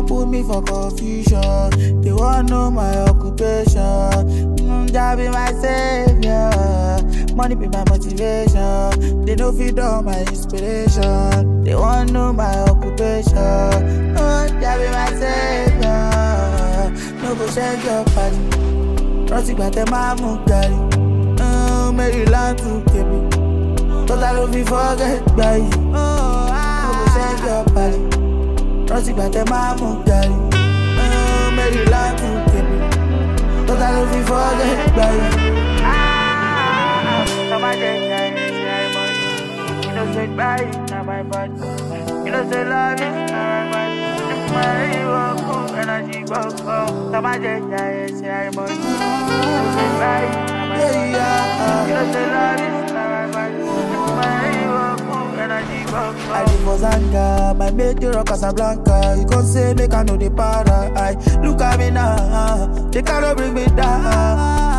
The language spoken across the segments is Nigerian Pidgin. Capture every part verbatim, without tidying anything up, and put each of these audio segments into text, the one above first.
won't put me for confusion. They won't know my occupation. Mm, that be my savior. Money be my motivation. They know fit all my inspiration. They won't know my occupation. Oh, that be my savior. No go shake your body. Rossi got them move daddy. Oh, Maryland to Kebbi. But I don't be forget by you. Oh, no go shake your body. Rossi got them move daddy. Oh, Maryland to Kebbi. But I don't be forget by you. Ah, somebody say you know say bye, not my body. You know say love is not my body. My walk energy walk up. Somebody say say I'm on. You know say bye, not my body. You know say love is not my body. My walk energy walk up. I live for Zanga, my mate the rock Casablanca. You can't say make I know the para. I look at me now, they cannot bring me down.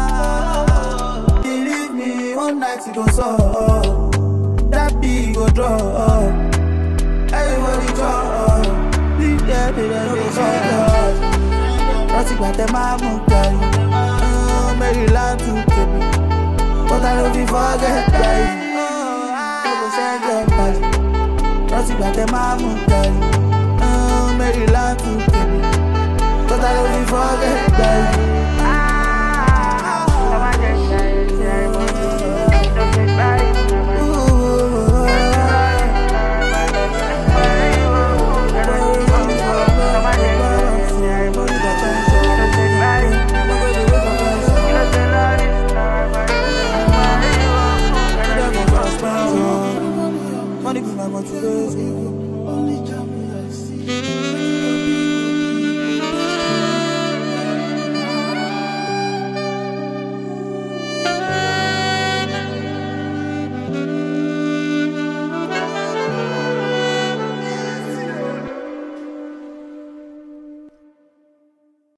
Believe me, one night you gon' solve. That big go draw. Everybody draw. Leave them, they don't go shut. Rossi got them move daddy. Oh, Maryland to Kebbi. But I don't be forget daddy. Oh, go shake your body. Rossi got them move daddy. Oh, Maryland to Kebbi. But I don't be forget